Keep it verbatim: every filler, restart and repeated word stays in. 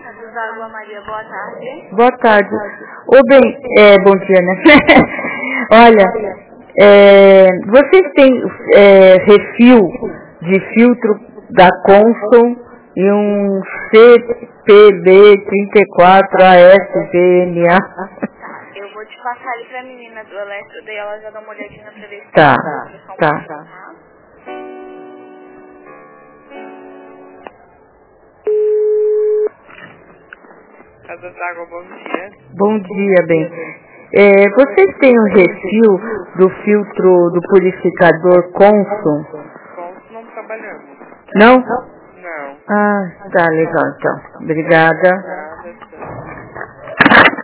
Carlos Água Maria, boa tarde. Boa tarde. Ô, bem, é, bom dia, né? Olha, é, vocês têm é, refil de filtro da Consul e um C P B trinta e quatro A S G N A? Eu vou te passar ali pra menina do elétrico, daí ela já dá uma olhadinha pra ver se Tá, tá. tá. tá? Casa d'Água, bom dia. Bom dia, bem. É, vocês têm um refil do filtro do purificador Consul? Consul não trabalhamos. Não? Não. Ah, tá legal então. Obrigada. Tá.